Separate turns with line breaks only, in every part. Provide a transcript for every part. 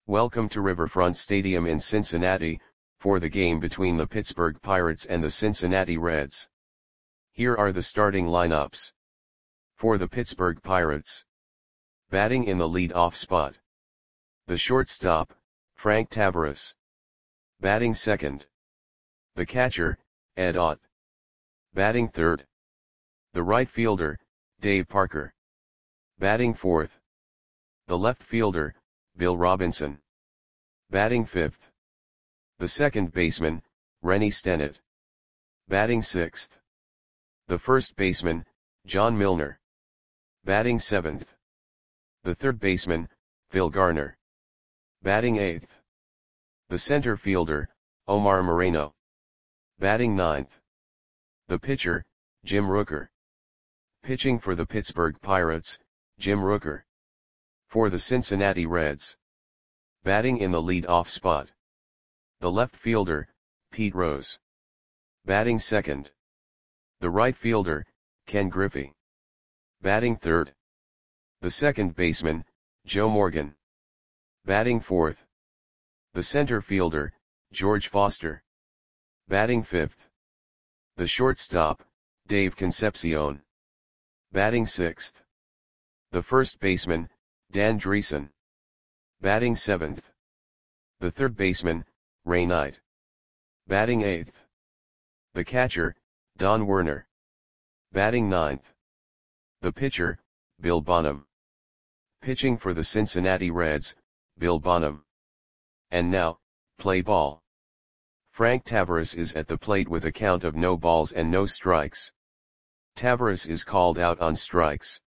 Welcome to Riverfront Stadium in Cincinnati, for the game between the Pittsburgh Pirates and the Cincinnati Reds. Here are the starting lineups. For the Pittsburgh Pirates. Batting in the lead-off spot. The shortstop, Frank Taveras. Batting second. The catcher, Ed Ott. Batting third. The right fielder, Dave Parker. Batting fourth. The left fielder, Bill Robinson. Batting fifth. The second baseman, Rennie Stennett. Batting sixth. The first baseman, John Milner. Batting seventh. The third baseman, Phil Garner. Batting eighth. The center fielder, Omar Moreno. Batting ninth. The pitcher, Jim Rooker. Pitching for the Pittsburgh Pirates, Jim Rooker. For the Cincinnati Reds. Batting in the lead-off spot. The left fielder, Pete Rose. Batting second. The right fielder, Ken Griffey. Batting third. The second baseman, Joe Morgan. Batting fourth. The center fielder, George Foster. Batting fifth. The shortstop, Dave Concepcion. Batting sixth. The first baseman, Dan Dreesen. Batting seventh. The third baseman, Ray Knight. Batting eighth. The catcher, Don Werner. Batting ninth. The pitcher, Bill Bonham. Pitching for the Cincinnati Reds, Bill Bonham. And now, play ball. Frank Taveras is at the plate with a count of no balls and no strikes. Taveras is called out on strikes.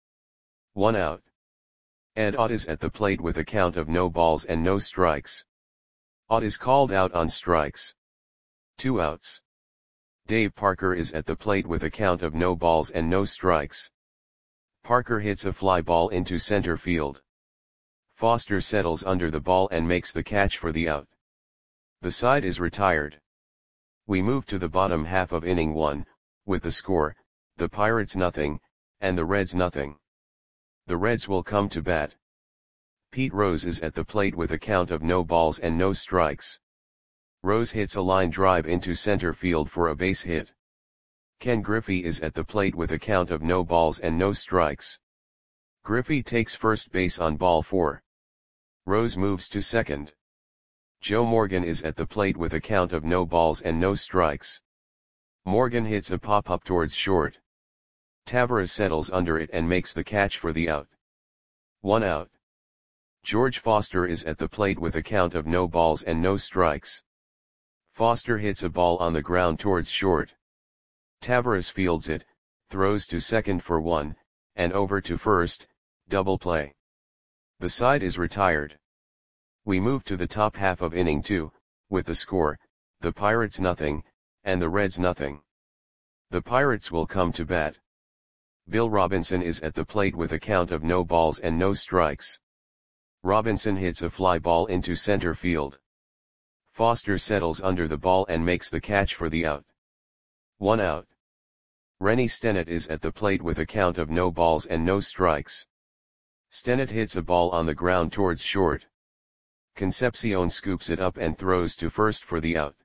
1 out. Ed Ott is at the plate with a count of no balls and no strikes. Ott is called out on strikes. 2 outs. Dave Parker is at the plate with a count of no balls and no strikes. Parker hits a fly ball into center field. Foster settles under the ball and makes the catch for the out. The side is retired. We move to the bottom half of inning 1, with the score, the Pirates nothing, and the Reds nothing. The Reds will come to bat. Pete Rose is at the plate with a count of no balls and no strikes. Rose hits a line drive into center field for a base hit. Ken Griffey is at the plate with a count of no balls and no strikes. Griffey takes first base on ball 4. Rose moves to second. Joe Morgan is at the plate with a count of no balls and no strikes. Morgan hits a pop-up towards short. Taveras settles under it and makes the catch for the out. 1 out. George Foster is at the plate with a count of no balls and no strikes. Foster hits a ball on the ground towards short. Taveras fields it, throws to second for 1, and over to first, double play. The side is retired. We move to the top half of inning 2, with the score, the Pirates nothing, and the Reds nothing. The Pirates will come to bat. Bill Robinson is at the plate with a count of no balls and no strikes. Robinson hits a fly ball into center field. Foster settles under the ball and makes the catch for the out. 1 out. Rennie Stennett is at the plate with a count of no balls and no strikes. Stennett hits a ball on the ground towards short. Concepcion scoops it up and throws to first for the out.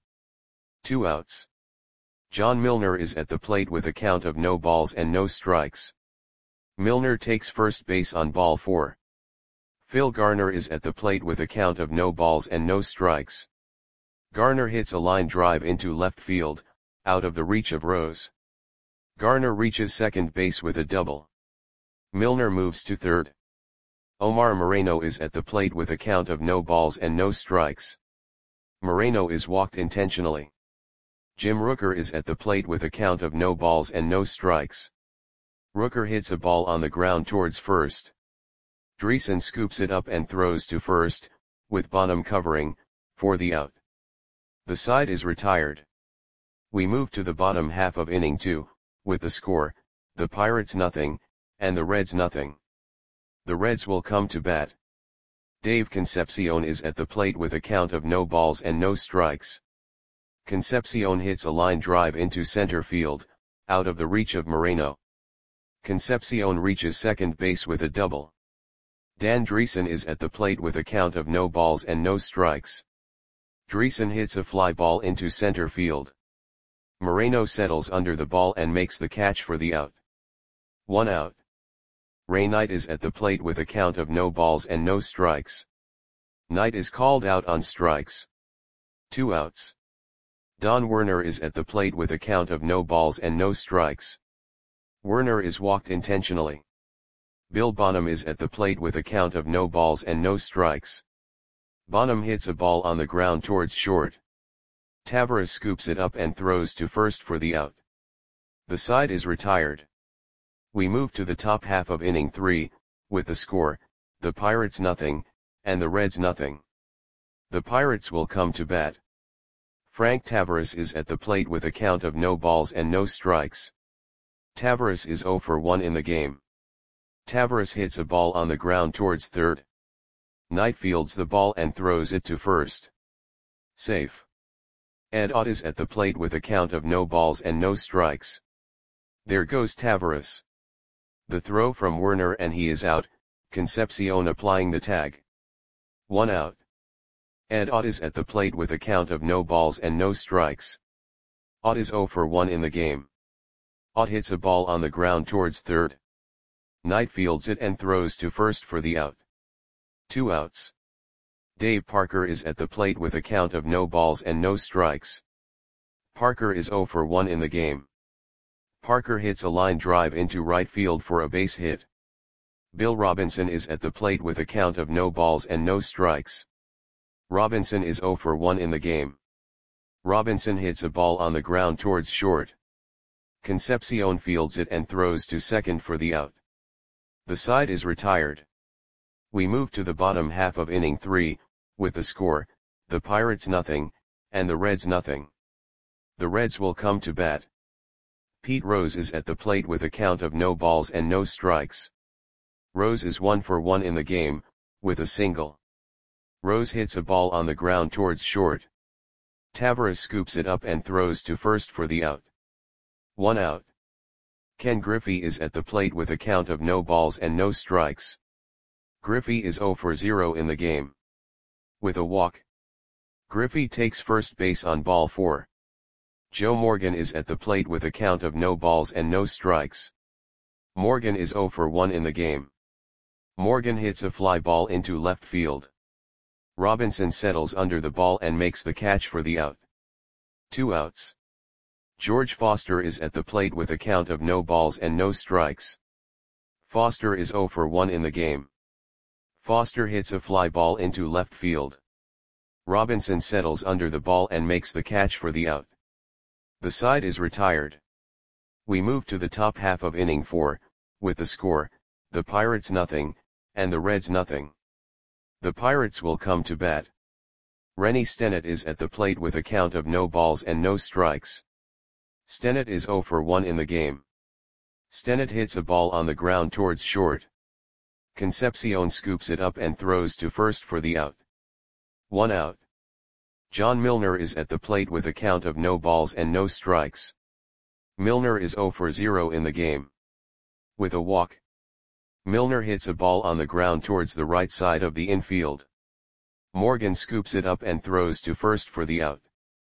2 outs. John Milner is at the plate with a count of no balls and no strikes. Milner takes first base on ball 4. Phil Garner is at the plate with a count of no balls and no strikes. Garner hits a line drive into left field, out of the reach of Rose. Garner reaches second base with a double. Milner moves to third. Omar Moreno is at the plate with a count of no balls and no strikes. Moreno is walked intentionally. Jim Rooker is at the plate with a count of no balls and no strikes. Rooker hits a ball on the ground towards first. Dreesen scoops it up and throws to first, with Bonham covering, for the out. The side is retired. We move to the bottom half of inning 2, with the score, the Pirates nothing, and the Reds nothing. The Reds will come to bat. Dave Concepcion is at the plate with a count of no balls and no strikes. Concepcion hits a line drive into center field, out of the reach of Moreno. Concepcion reaches second base with a double. Dan Dreesen is at the plate with a count of no balls and no strikes. Dreesen hits a fly ball into center field. Moreno settles under the ball and makes the catch for the out. 1 out. Ray Knight is at the plate with a count of no balls and no strikes. Knight is called out on strikes. 2 outs. Don Werner is at the plate with a count of no balls and no strikes. Werner is walked intentionally. Bill Bonham is at the plate with a count of no balls and no strikes. Bonham hits a ball on the ground towards short. Taveras scoops it up and throws to first for the out. The side is retired. We move to the top half of inning 3, with the score, the Pirates nothing, and the Reds nothing. The Pirates will come to bat. Frank Taveras is at the plate with a count of no balls and no strikes. Taveras is 0 for 1 in the game. Taveras hits a ball on the ground towards third. Knight fields the ball and throws it to first. Safe. Ed Ott is at the plate with a count of no balls and no strikes. There goes Taveras. The throw from Werner and he is out, Concepcion applying the tag. 1 out. Ed Ott is at the plate with a count of no balls and no strikes. Ott is 0 for 1 in the game. Ott hits a ball on the ground towards third. Knight fields it and throws to first for the out. 2 outs. Dave Parker is at the plate with a count of no balls and no strikes. Parker is 0 for 1 in the game. Parker hits a line drive into right field for a base hit. Bill Robinson is at the plate with a count of no balls and no strikes. Robinson is 0 for 1 in the game. Robinson hits a ball on the ground towards short. Concepcion fields it and throws to second for the out. The side is retired. We move to the bottom half of inning 3, with the score, the Pirates nothing, and the Reds nothing. The Reds will come to bat. Pete Rose is at the plate with a count of no balls and no strikes. Rose is 1 for 1 in the game, with a single. Rose hits a ball on the ground towards short. Taveras scoops it up and throws to first for the out. 1 out. Ken Griffey is at the plate with a count of no balls and no strikes. Griffey is 0 for 0 in the game. With a walk. Griffey takes first base on ball 4. Joe Morgan is at the plate with a count of no balls and no strikes. Morgan is 0 for 1 in the game. Morgan hits a fly ball into left field. Robinson settles under the ball and makes the catch for the out. 2 outs. George Foster is at the plate with a count of no balls and no strikes. Foster is 0 for 1 in the game. Foster hits a fly ball into left field. Robinson settles under the ball and makes the catch for the out. The side is retired. We move to the top half of inning 4, with the score, the Pirates nothing, and the Reds nothing. The Pirates will come to bat. Rennie Stennett is at the plate with a count of no balls and no strikes. Stennett is 0 for 1 in the game. Stennett hits a ball on the ground towards short. Concepcion scoops it up and throws to first for the out. 1 out. John Milner is at the plate with a count of no balls and no strikes. Milner is 0 for 0 in the game. With a walk. Milner hits a ball on the ground towards the right side of the infield. Morgan scoops it up and throws to first for the out.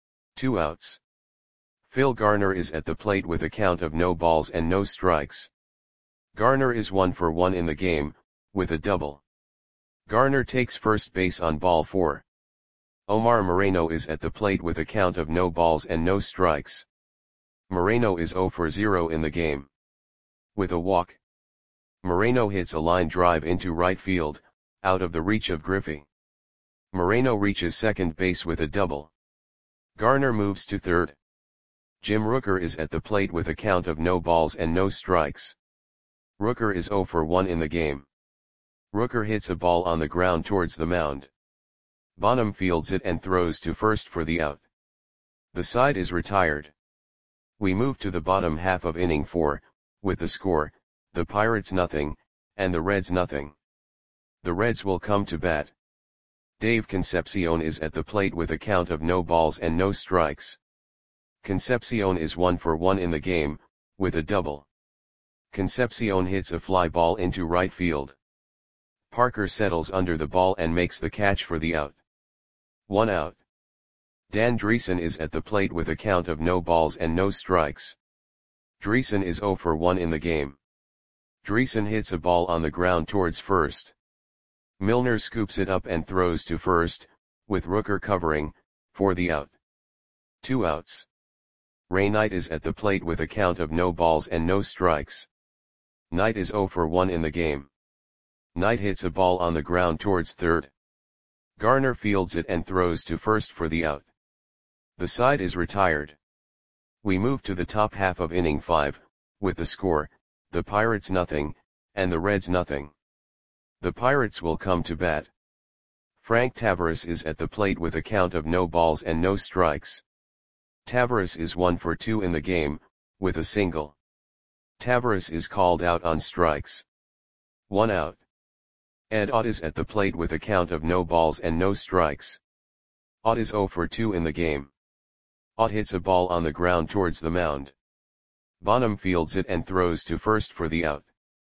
2 outs. Phil Garner is at the plate with a count of no balls and no strikes. Garner is 1 for 1 in the game, with a double. Garner takes first base on ball 4. Omar Moreno is at the plate with a count of no balls and no strikes. Moreno is 0 for 0 in the game. With a walk. Moreno hits a line drive into right field, out of the reach of Griffey. Moreno reaches second base with a double. Garner moves to third. Jim Rooker is at the plate with a count of no balls and no strikes. Rooker is 0 for 1 in the game. Rooker hits a ball on the ground towards the mound. Bonham fields it and throws to first for the out. The side is retired. We move to the bottom half of inning 4, with the score, the Pirates nothing, and the Reds nothing. The Reds will come to bat. Dave Concepcion is at the plate with a count of no balls and no strikes. Concepcion is 1 for 1 in the game, with a double. Concepcion hits a fly ball into right field. Parker settles under the ball and makes the catch for the out. 1 out. Dan Dreesen is at the plate with a count of no balls and no strikes. Dreesen is 0 for 1 in the game. Dreesen hits a ball on the ground towards first. Milner scoops it up and throws to first, with Rooker covering, for the out. 2 outs. Ray Knight is at the plate with a count of no balls and no strikes. Knight is 0 for 1 in the game. Knight hits a ball on the ground towards third. Garner fields it and throws to first for the out. The side is retired. We move to the top half of inning 5, with the score, the Pirates nothing, and the Reds nothing. The Pirates will come to bat. Frank Tavares is at the plate with a count of no balls and no strikes. Tavares is 1 for 2 in the game, with a single. Tavares is called out on strikes. 1 out. Ed Ott is at the plate with a count of no balls and no strikes. Ott is 0 for 2 in the game. Ott hits a ball on the ground towards the mound. Bonham fields it and throws to first for the out.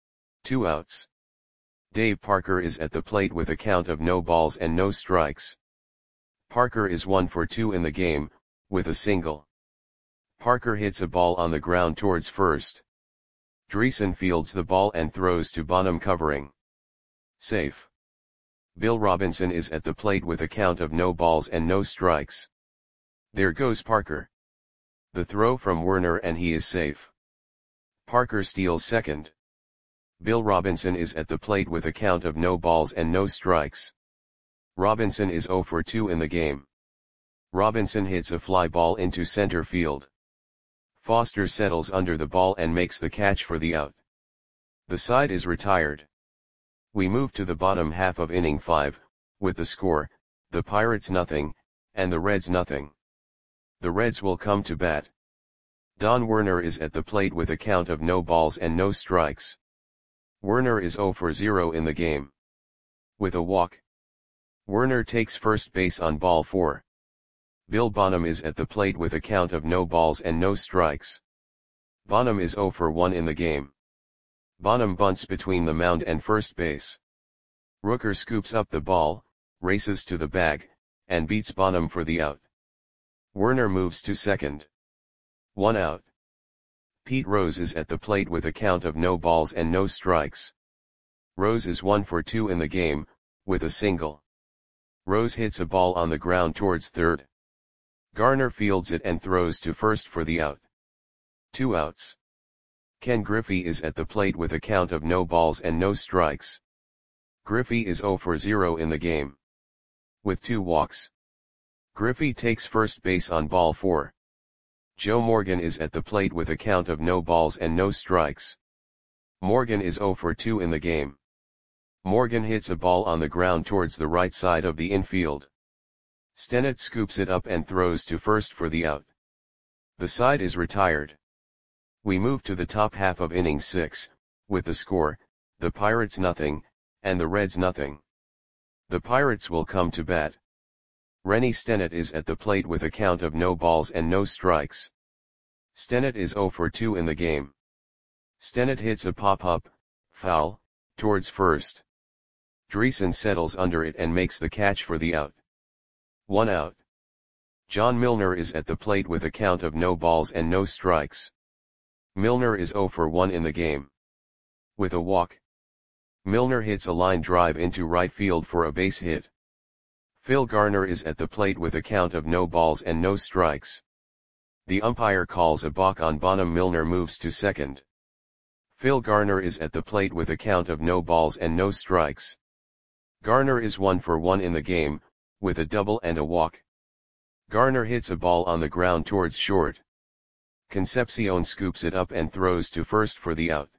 2 outs. Dave Parker is at the plate with a count of no balls and no strikes. Parker is 1 for 2 in the game, with a single. Parker hits a ball on the ground towards first. Dreesen fields the ball and throws to Bonham covering. Safe. Bill Robinson is at the plate with a count of no balls and no strikes. There goes Parker. The throw from Werner and he is safe. Parker steals second. Bill Robinson is at the plate with a count of no balls and no strikes. Robinson is 0 for 2 in the game. Robinson hits a fly ball into center field. Foster settles under the ball and makes the catch for the out. The side is retired. We move to the bottom half of inning 5, with the score, the Pirates nothing, and the Reds nothing. The Reds will come to bat. Don Werner is at the plate with a count of no balls and no strikes. Werner is 0 for 0 in the game. With a walk. Werner takes first base on ball 4. Bill Bonham is at the plate with a count of no balls and no strikes. Bonham is 0 for 1 in the game. Bonham bunts between the mound and first base. Rooker scoops up the ball, races to the bag, and beats Bonham for the out. Werner moves to second. 1 out. Pete Rose is at the plate with a count of no balls and no strikes. Rose is 1 for 2 in the game, with a single. Rose hits a ball on the ground towards third. Garner fields it and throws to first for the out. 2 outs. Ken Griffey is at the plate with a count of no balls and no strikes. Griffey is 0 for 0 in the game. With 2 walks. Griffey takes first base on ball 4. Joe Morgan is at the plate with a count of no balls and no strikes. Morgan is 0 for 2 in the game. Morgan hits a ball on the ground towards the right side of the infield. Stennett scoops it up and throws to first for the out. The side is retired. We move to the top half of inning 6, with the score, the Pirates nothing, and the Reds nothing. The Pirates will come to bat. Rennie Stennett is at the plate with a count of no balls and no strikes. Stennett is 0 for 2 in the game. Stennett hits a pop-up, foul, towards first. Dreesen settles under it and makes the catch for the out. 1 out. John Milner is at the plate with a count of no balls and no strikes. Milner is 0 for 1 in the game. With a walk. Milner hits a line drive into right field for a base hit. Phil Garner is at the plate with a count of no balls and no strikes. The umpire calls a balk on Bonham. Milner moves to second. Phil Garner is at the plate with a count of no balls and no strikes. Garner is 1 for 1 in the game, with a double and a walk. Garner hits a ball on the ground towards short. Concepcion scoops it up and throws to first for the out.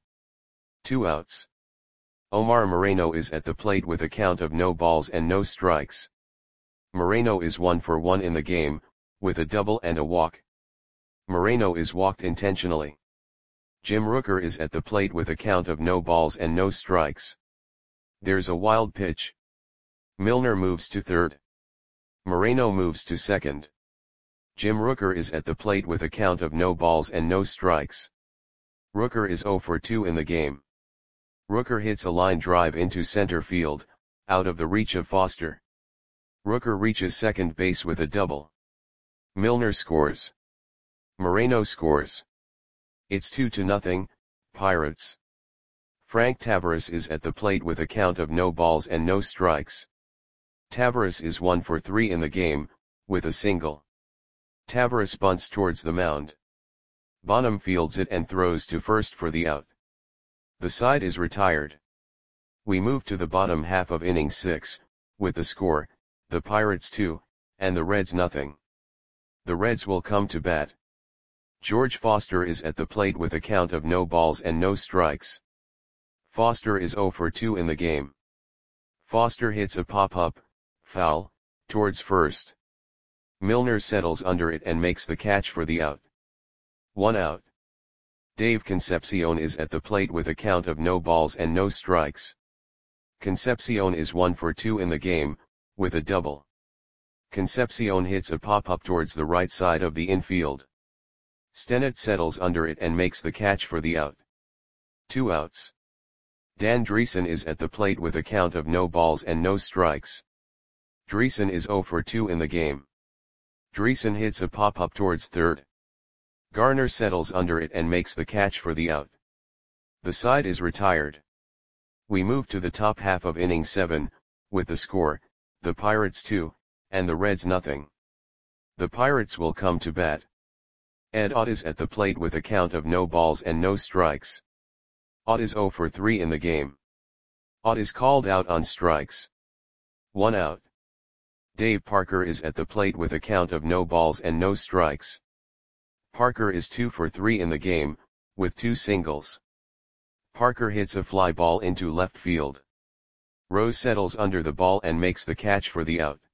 2 outs. Omar Moreno is at the plate with a count of no balls and no strikes. Moreno is 1 for 1 in the game, with a double and a walk. Moreno is walked intentionally. Jim Rooker is at the plate with a count of no balls and no strikes. There's a wild pitch. Milner moves to third. Moreno moves to second. Jim Rooker is at the plate with a count of no balls and no strikes. Rooker is 0 for 2 in the game. Rooker hits a line drive into center field, out of the reach of Foster. Rooker reaches second base with a double. Milner scores. Moreno scores. It's 2-0, Pirates. Frank Taveras is at the plate with a count of no balls and no strikes. Taveras is 1 for 3 in the game, with a single. Taveras bunts towards the mound. Bonham fields it and throws to first for the out. The side is retired. We move to the bottom half of inning 6, with the score, the Pirates 2, and the Reds nothing. The Reds will come to bat. George Foster is at the plate with a count of no balls and no strikes. Foster is 0 for 2 in the game. Foster hits a pop-up, foul, towards first. Milner settles under it and makes the catch for the out. 1 out. Dave Concepcion is at the plate with a count of no balls and no strikes. Concepcion is 1 for 2 in the game, with a double. Concepcion hits a pop-up towards the right side of the infield. Stennett settles under it and makes the catch for the out. 2 outs. Dan Dreesen is at the plate with a count of no balls and no strikes. Dreesen is 0 for 2 in the game. Dreesen hits a pop-up towards third. Garner settles under it and makes the catch for the out. The side is retired. We move to the top half of inning 7, with the score, the Pirates 2, and the Reds nothing. The Pirates will come to bat. Ed Ott is at the plate with a count of no balls and no strikes. Ott is 0 for 3 in the game. Ott is called out on strikes. 1 out. Dave Parker is at the plate with a count of no balls and no strikes. Parker is 2 for 3 in the game, with 2 singles. Parker hits a fly ball into left field. Rose settles under the ball and makes the catch for the out.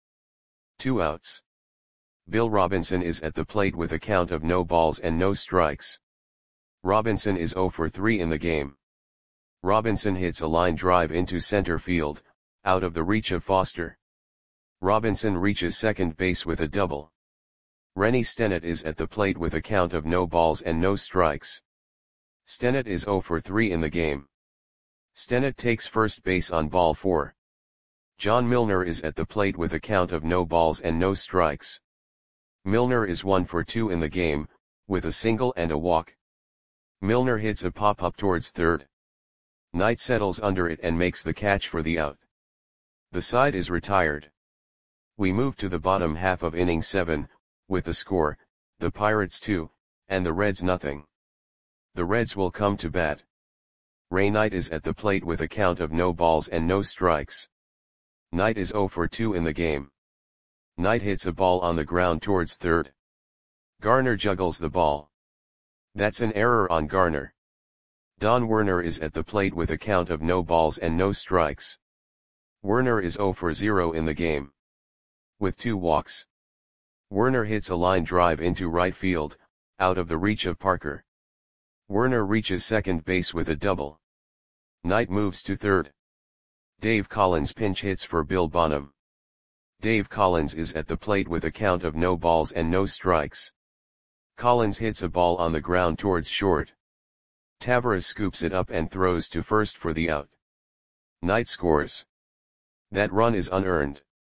2 outs. Bill Robinson is at the plate with a count of no balls and no strikes. Robinson is 0 for 3 in the game. Robinson hits a line drive into center field, out of the reach of Foster. Robinson reaches second base with a double. Rennie Stennett is at the plate with a count of no balls and no strikes. Stennett is 0 for 3 in the game. Stennett takes first base on ball 4. John Milner is at the plate with a count of no balls and no strikes. Milner is 1 for 2 in the game, with a single and a walk. Milner hits a pop-up towards third. Knight settles under it and makes the catch for the out. The side is retired. We move to the bottom half of inning 7, with the score, the Pirates 2, and the Reds nothing. The Reds will come to bat. Ray Knight is at the plate with a count of no balls and no strikes. Knight is 0 for 2 in the game. Knight hits a ball on the ground towards third. Garner juggles the ball. That's an error on Garner. Don Werner is at the plate with a count of no balls and no strikes. Werner is 0 for 0 in the game. With 2 walks. Werner hits a line drive into right field, out of the reach of Parker. Werner reaches second base with a double. Knight moves to third. Dave Collins pinch hits for Bill Bonham. Dave Collins is at the plate with a count of no balls and no strikes. Collins hits a ball on the ground towards short. Taveras scoops it up and throws to first for the out. Knight scores. That run is unearned.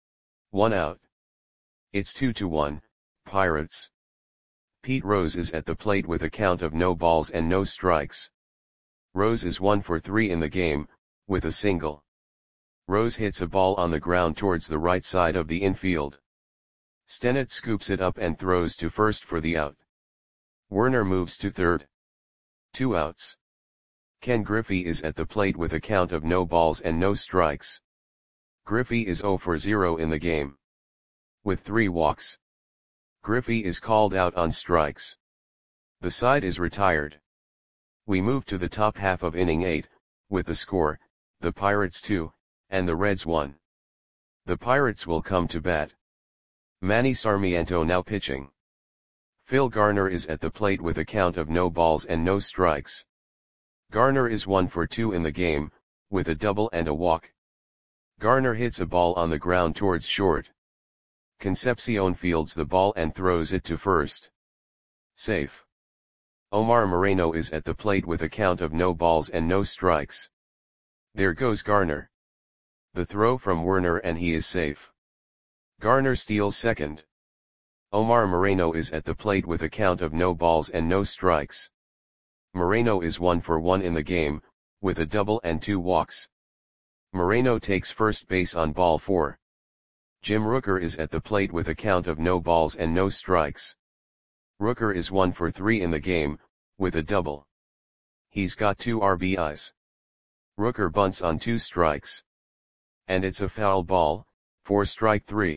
1 out. It's 2-1, Pirates. Pete Rose is at the plate with a count of no balls and no strikes. Rose is 1 for 3 in the game, with a single. Rose hits a ball on the ground towards the right side of the infield. Stennett scoops it up and throws to first for the out. Werner moves to third. 2 outs. Ken Griffey is at the plate with a count of no balls and no strikes. Griffey is 0 for 0 in the game. With 3 walks. Griffey is called out on strikes. The side is retired. We move to the top half of inning 8, with the score, the Pirates 2, and the Reds 1. The Pirates will come to bat. Manny Sarmiento now pitching. Phil Garner is at the plate with a count of no balls and no strikes. Garner is 1 for 2 in the game, with a double and a walk. Garner hits a ball on the ground towards short. Concepcion fields the ball and throws it to first. Safe. Omar Moreno is at the plate with a count of no balls and no strikes. There goes Garner. The throw from Werner and he is safe. Garner steals second. Omar Moreno is at the plate with a count of no balls and no strikes. Moreno is 1 for 1 in the game, with a double and 2 walks. Moreno takes first base on ball 4. Jim Rooker is at the plate with a count of no balls and no strikes. Rooker is 1 for 3 in the game, with a double. He's got 2 RBIs. Rooker bunts on 2 strikes. And it's a foul ball, for strike 3.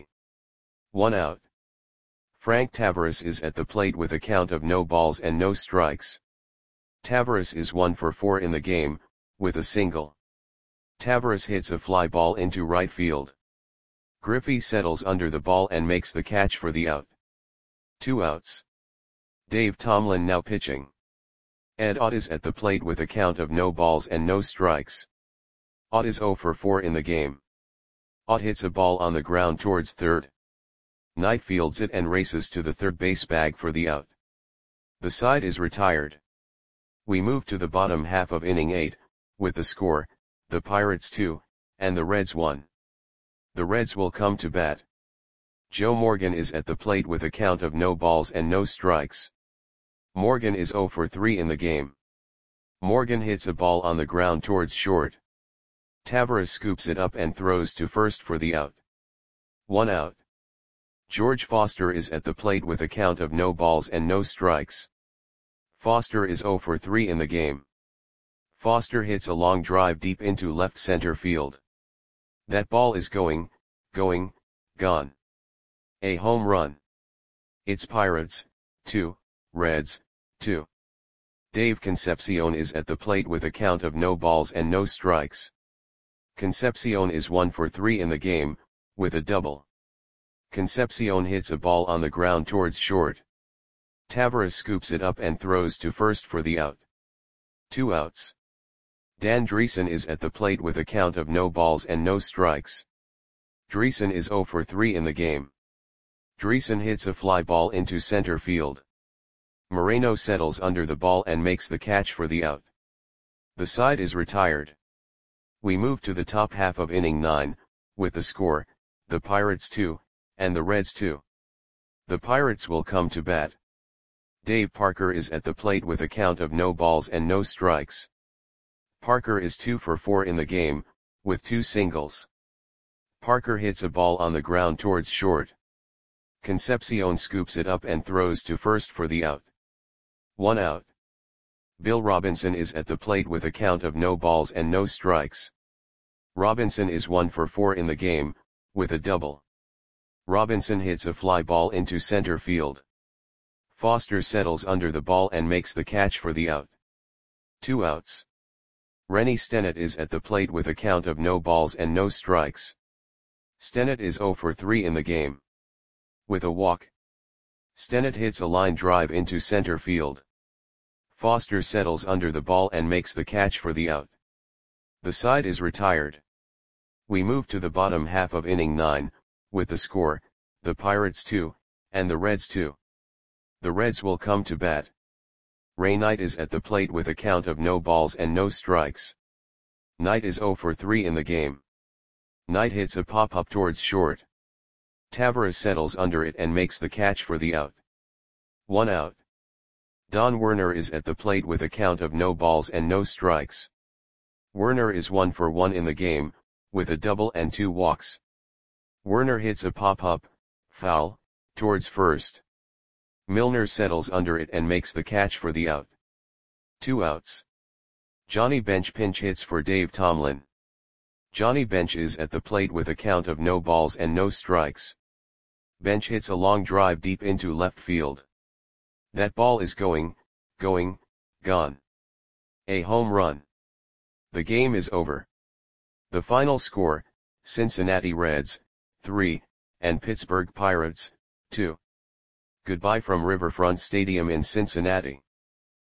1 out. Frank Taveras is at the plate with a count of no balls and no strikes. Taveras is 1 for 4 in the game, with a single. Taveras hits a fly ball into right field. Griffey settles under the ball and makes the catch for the out. 2 outs. Dave Tomlin now pitching. Ed Ott is at the plate with a count of no balls and no strikes. Ott is 0 for 4 in the game. Ott hits a ball on the ground towards third. Knight fields it and races to the third base bag for the out. The side is retired. We move to the bottom half of inning 8, with the score, the Pirates 2, and the Reds 1. The Reds will come to bat. Joe Morgan is at the plate with a count of no balls and no strikes. Morgan is 0 for 3 in the game. Morgan hits a ball on the ground towards short. Taveras scoops it up and throws to first for the out. 1 out. George Foster is at the plate with a count of no balls and no strikes. Foster is 0 for 3 in the game. Foster hits a long drive deep into left center field. That ball is going, gone. A home run. It's Pirates, 2, Reds, 2. Dave Concepcion is at the plate with a count of no balls and no strikes. Concepcion is 1 for 3 in the game, with a double. Concepcion hits a ball on the ground towards short. Taveras scoops it up and throws to first for the out. 2 outs. Dan Dreesen is at the plate with a count of no balls and no strikes. Dreesen is 0 for 3 in the game. Dreesen hits a fly ball into center field. Moreno settles under the ball and makes the catch for the out. The side is retired. We move to the top half of inning 9, with the score, the Pirates 2, and the Reds 2. The Pirates will come to bat. Dave Parker is at the plate with a count of no balls and no strikes. Parker is 2 for 4 in the game, with 2 singles. Parker hits a ball on the ground towards short. Concepcion scoops it up and throws to first for the out. 1 out. Bill Robinson is at the plate with a count of no balls and no strikes. Robinson is 1 for 4 in the game, with a double. Robinson hits a fly ball into center field. Foster settles under the ball and makes the catch for the out. 2 outs. Rennie Stennett is at the plate with a count of no balls and no strikes. Stennett is 0 for 3 in the game. With a walk. Stennett hits a line drive into center field. Foster settles under the ball and makes the catch for the out. The side is retired. We move to the bottom half of inning 9, with the score, the Pirates 2, and the Reds 2. The Reds will come to bat. Ray Knight is at the plate with a count of no balls and no strikes. Knight is 0 for 3 in the game. Knight hits a pop-up towards short. Taveras settles under it and makes the catch for the out. 1 out. Don Werner is at the plate with a count of no balls and no strikes. Werner is 1 for 1 in the game, with a double and 2 walks. Werner hits a pop-up, foul, towards first. Milner settles under it and makes the catch for the out. 2 outs. Johnny Bench pinch hits for Dave Tomlin. Johnny Bench is at the plate with a count of no balls and no strikes. Bench hits a long drive deep into left field. That ball is going, gone. A home run. The game is over. The final score, Cincinnati Reds, 3, and Pittsburgh Pirates, 2. Goodbye from Riverfront Stadium in Cincinnati.